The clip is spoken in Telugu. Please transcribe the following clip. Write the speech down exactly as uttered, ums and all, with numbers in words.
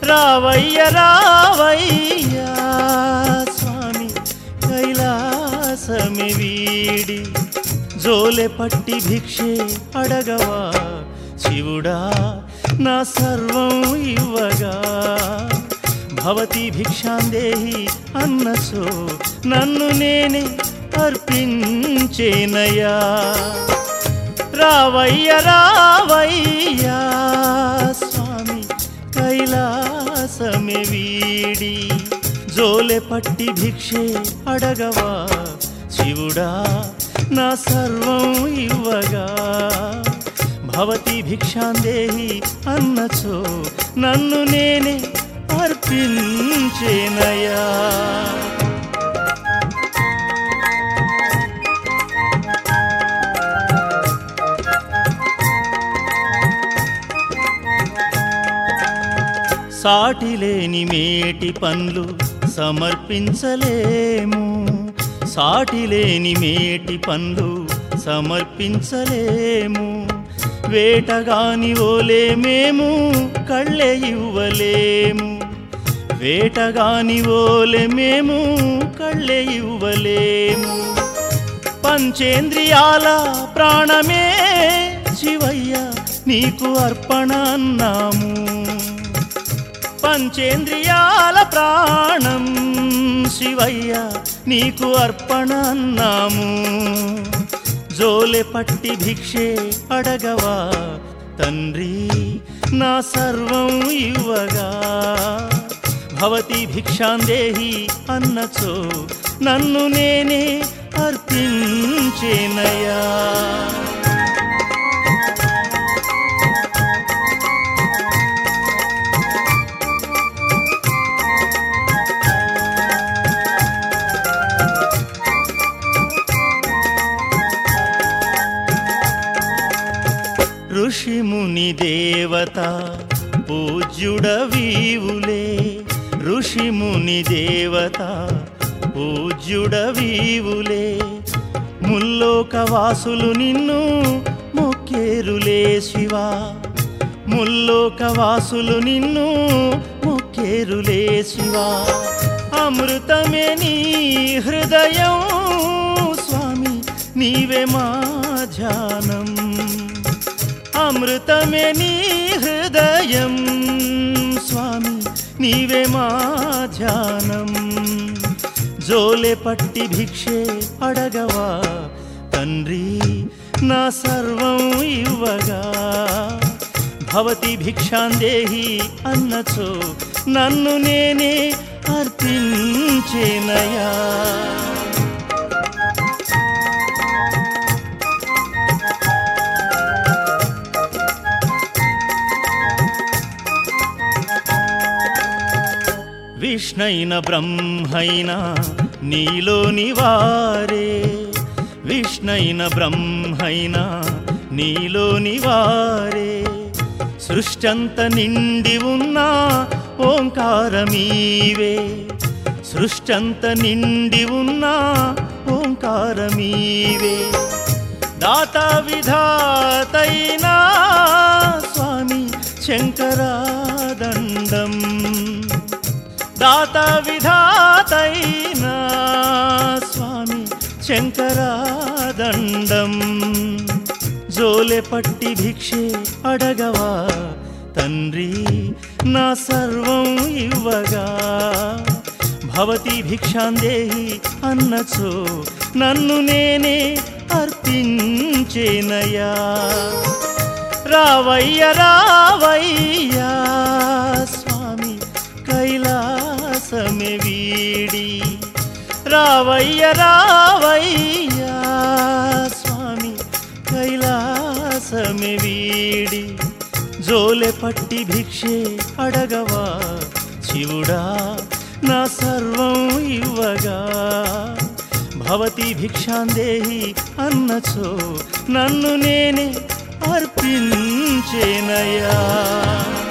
రావయ్య రావయ్య స్వామి కైలాసమే వీడి జోలె పట్టి భిక్షే అడగవా శివుడా నా సర్వం ఇవ్వగా భవతి భిక్షాందేహి అన్నచో నన్ను నేనే అర్పించేనయా రావయ్య రావయ్య స్వామి కైలాసమే వీడి జోలె పట్టి భిక్షే అడగవా శివుడా నా సర్వం ఇవ్వగా భవతి భిక్షాందేహి అన్నచో నన్ను నేనే అర్పించేనయా సాటిలేని మేటి పనులు సమర్పించలేము సాటిలేని మేటి పనులు సమర్పించలేము వేటగాని ఓలే మేము కళ్ళే ఇవ్వలేము వేటగాని ఓలే మేము కళ్ళే ఇవ్వలేము పంచేంద్రియాల ప్రాణమే శివయ్య నీకు అర్పణ అన్నాము పంచేంద్రియాల ప్రాణం శివయ్య నీకు అర్పణ అన్నాము జోలె పట్టి భిక్షే అడగవా తండ్రి నా సర్వం ఇవ్వగా భవతి భిక్షాందేహి అన్నచో నన్ను నేనే అర్పించేనయా ఋషి ముని దేవత పూజ్యుడవీవులే ఋషి ముని దేవత పూజ్యుడవీవులే ముల్లోకవాసులు నిన్ను మొక్కేరులే శివా ముల్లోకవాసులు నిన్ను మొక్కేరులే శివా అమృతమే నీ హృదయం స్వామి నీవే మా ధ్యానం అమృతమే నీ హృదయం స్వామి నీవే మా ధ్యానం జోలె పట్టి భిక్షే అడగవా తండ్రి నా సర్వం ఇవ్వగా భవతి భిక్షాందేహి అన్నచో నన్ను నేనే అర్పించేనయా విష్ణైన బ్రహ్మైనా నీలోని వారే విష్ణైన బ్రహ్మైనా నీలోని వారే సృష్టంత నిండి ఉన్న ఓంకారమీవే సృష్టంత నిండి ఉన్న ఓంకారమీవే దాత విధాతైనా స్వామి శంకరాదండం దాత విధాతైనా స్వామి శంకరాదండం జోలె పట్టి భిక్షే అడగవా తండ్రి నా సర్వం ఇవ్వగా భవతి భిక్షాందేహి అన్నచో నన్ను నేనే అర్పించేనయా రావయ్య రావయ్య స్వామి కైలాసమే వీడి రావయ్య రావయ్య స్వామి కైలాసమే వీడి జోలె పట్టి భిక్షే అడగవా శివుడా నా సర్వం ఇవ్వగా భవతి భిక్షాందేహి అన్నచో నన్ను నేనే అర్పించేనయా